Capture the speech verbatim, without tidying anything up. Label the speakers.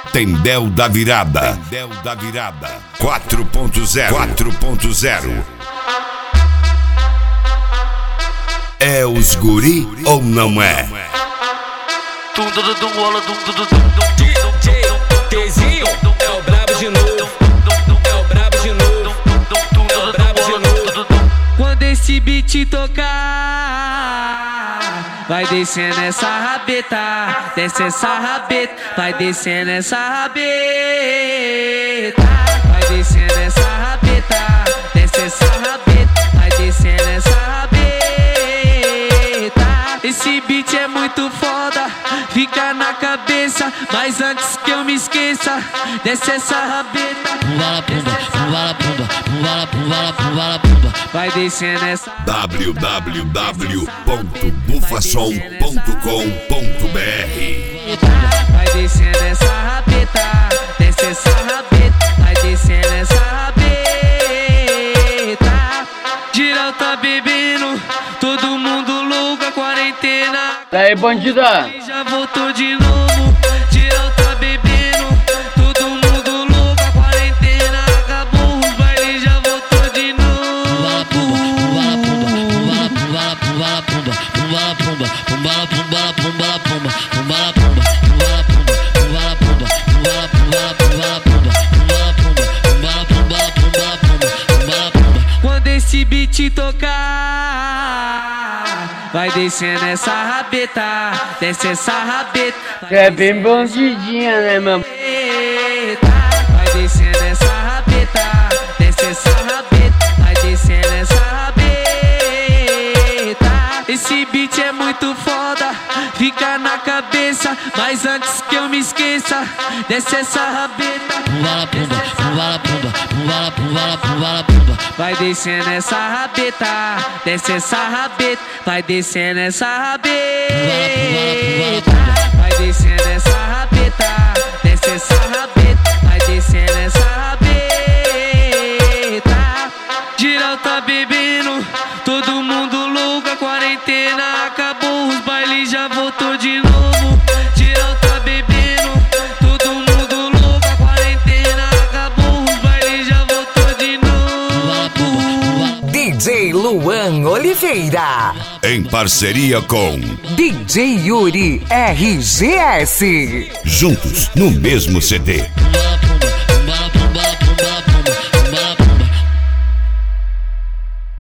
Speaker 1: Tendel da Virada. Tendel da Virada. quatro ponto zero. quatro ponto zero. É os guri ou não é?
Speaker 2: Tezinho é o brabo de novo. É o brabo de novo. É o brabo de novo.
Speaker 3: Quando esse beat tocar, vai descendo essa rabeta, desce essa rabeta, vai descendo essa rabeta, vai descendo essa rabeta, desce essa rabeta, vai descendo essa rabeta. Esse beat é muito foda, fica na cabeça, mas antes que eu me esqueça, desce essa rabeta.
Speaker 4: Pumba pumba, pumba pumba, pumba pumba, pumba pumba.
Speaker 3: Vai descendo essa
Speaker 1: w w w ponto bufasom ponto com ponto b r.
Speaker 3: Vai descendo essa rabeta, desce essa rabeta, vai descendo essa rabeta. Geral tá bebendo, todo mundo louco, a quarentena.
Speaker 5: Daí, bandida!
Speaker 3: Já voltou de novo, geral tá bebendo, todo mundo louco, a quarentena acabou, os bailes já voltou de novo.
Speaker 4: Pumba pumba, pumba pumba, pumba pumba, pumba pumba, pumba pumba, pumba pumba, pumba pumba, pumba pumba, pumba pumba, pumba pumba, pumba pumba, pumba pumba, pumba pumba.
Speaker 3: Quando esse beat tocar, vai descendo essa rabeta, desce essa rabeta.
Speaker 5: É bem bandidinha, né, meu?
Speaker 3: Vai descendo essa rabeta, desce essa rabeta, vai descendo essa rabeta. Esse beat é muito foda, fica na cabeça, mas antes que eu me esqueça, desce essa rabeta.
Speaker 4: Pumba pumba, pumba pumba, pumba pumba, pumba pumba.
Speaker 3: Vai descendo essa rabeta, desce essa rabeta, vai descendo essa rabeta. Vai descendo essa rabeta, desce essa rabeta, vai descendo essa rabeta. Geral tá bebendo, todo mundo louco, a quarentena acabou, os bailes já voltou de novo. Geral tá bebendo, todo mundo louco, a quarentena acabou, os bailes já voltou de novo.
Speaker 6: D J Luan Oliveira,
Speaker 1: Em parceria com
Speaker 6: D J Yuri R G S.
Speaker 1: Juntos no mesmo C D.